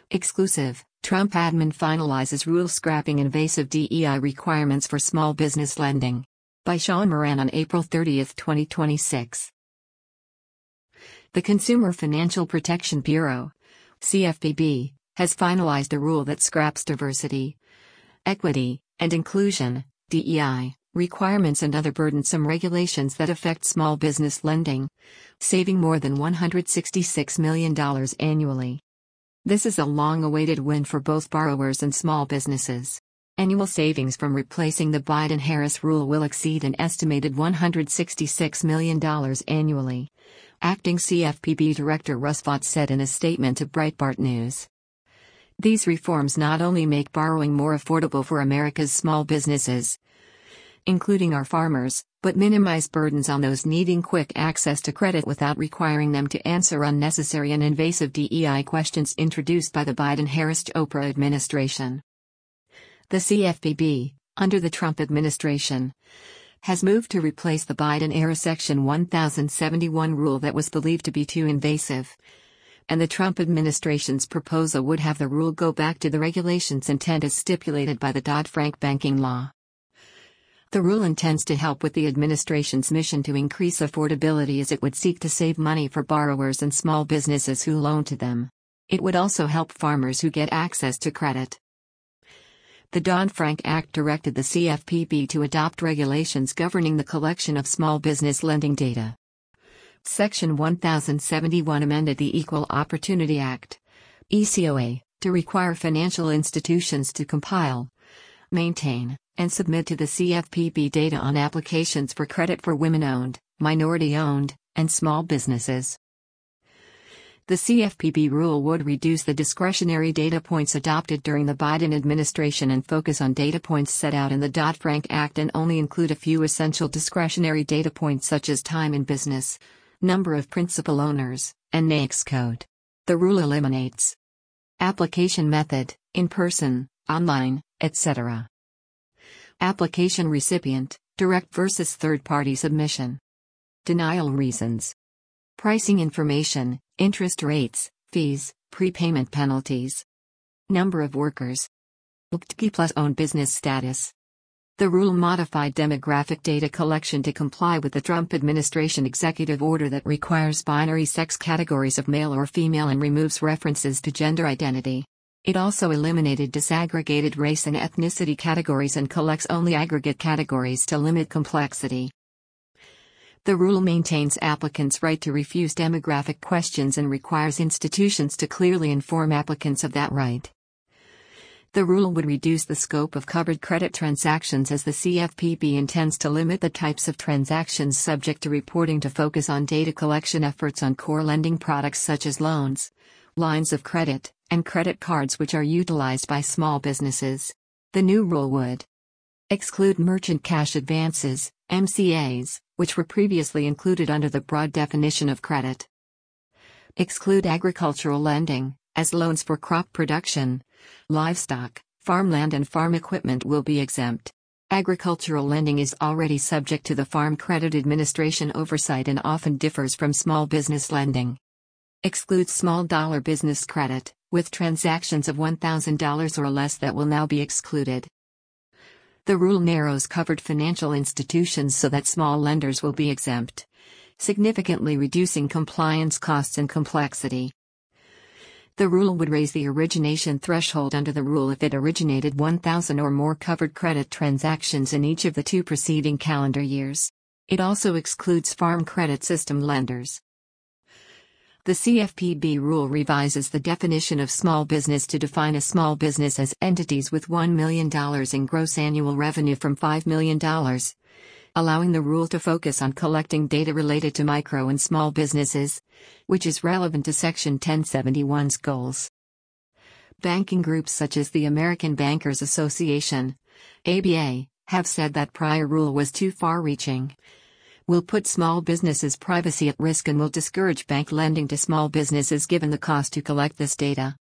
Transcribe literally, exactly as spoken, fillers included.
Exclusive, Trump admin finalizes rule scrapping invasive D E I requirements for small business lending. By Sean Moran on April thirtieth, twenty twenty-six. The Consumer Financial Protection Bureau, C F P B, has finalized a rule that scraps diversity, equity, and inclusion, D E I, requirements and other burdensome regulations that affect small business lending, saving more than one hundred sixty-six million dollars annually. This is a long-awaited win for both borrowers and small businesses. Annual savings from replacing the Biden-Harris rule will exceed an estimated one hundred sixty-six million dollars annually, acting C F P B Director Russ Vought said in a statement to Breitbart News. These reforms not only make borrowing more affordable for America's small businesses, including our farmers, but minimize burdens on those needing quick access to credit without requiring them to answer unnecessary and invasive D E I questions introduced by the Biden-Harris-Chopra administration. The C F P B, under the Trump administration, has moved to replace the Biden-era Section one thousand seventy-one rule that was believed to be too invasive, and the Trump administration's proposal would have the rule go back to the regulation's intent as stipulated by the Dodd-Frank banking law. The rule intends to help with the administration's mission to increase affordability as it would seek to save money for borrowers and small businesses who loan to them. It would also help farmers who get access to credit. The Dodd-Frank Act directed the C F P B to adopt regulations governing the collection of small business lending data. Section one thousand seventy-one amended the Equal Opportunity Act, E C O A, to require financial institutions to compile, maintain, and submit to the C F P B data on applications for credit for women-owned, minority-owned, and small businesses. The C F P B rule would reduce the discretionary data points adopted during the Biden administration and focus on data points set out in the Dodd-Frank Act and only include a few essential discretionary data points such as time in business, number of principal owners, and N A I C S code. The rule eliminates application method, in person, online, et cetera. Application recipient, direct versus third-party submission. Denial reasons. Pricing information, interest rates, fees, prepayment penalties. Number of workers. L G B T plus own business status. The rule modified demographic data collection to comply with the Trump administration executive order that requires binary sex categories of male or female and removes references to gender identity. It also eliminated disaggregated race and ethnicity categories and collects only aggregate categories to limit complexity. The rule maintains applicants' right to refuse demographic questions and requires institutions to clearly inform applicants of that right. The rule would reduce the scope of covered credit transactions as the C F P B intends to limit the types of transactions subject to reporting to focus on data collection efforts on core lending products such as loans, lines of credit, and credit cards which are utilized by small businesses. The new rule would exclude merchant cash advances, M C As, which were previously included under the broad definition of credit. Exclude agricultural lending, as loans for crop production, livestock, farmland and farm equipment will be exempt. Agricultural lending is already subject to the Farm Credit Administration oversight and often differs from small business lending. Excludes small dollar business credit, with transactions of one thousand dollars or less that will now be excluded. The rule narrows covered financial institutions so that small lenders will be exempt, significantly reducing compliance costs and complexity. The rule would raise the origination threshold under the rule if it originated one thousand or more covered credit transactions in each of the two preceding calendar years. It also excludes farm credit system lenders. The C F P B rule revises the definition of small business to define a small business as entities with one million dollars in gross annual revenue from five million dollars, allowing the rule to focus on collecting data related to micro and small businesses, which is relevant to Section ten seventy-one's goals. Banking groups such as the American Bankers Association, A B A, have said that prior rule was too far-reaching, will put small businesses' privacy at risk and will discourage bank lending to small businesses given the cost to collect this data.